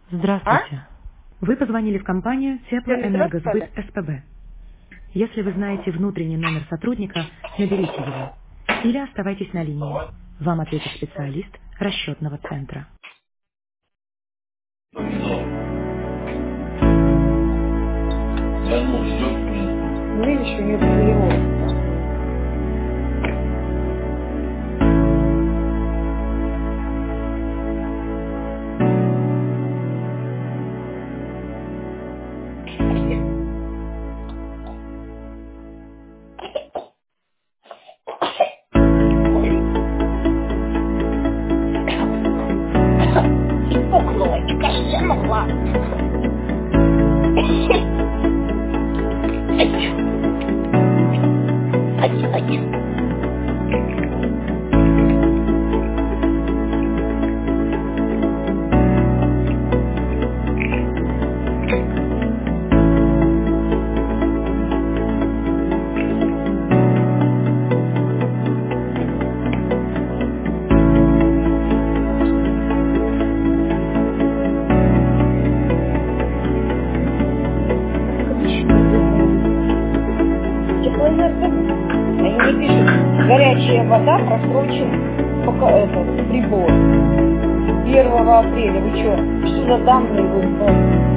А? Здравствуйте. Вы позвонили в компанию Теплоэнергосбыт СПБ. Если вы знаете внутренний номер сотрудника, наберите его. Или оставайтесь на линии. Вам ответит специалист расчетного центра. Ну, видишь, у нее перевод. И пукнула, и кашлянула. Ать. Теплоэнергосбыт. Они не пишут, горячая вода просрочен пока этот прибор. 1 апреля. Вы что? Что за данные вы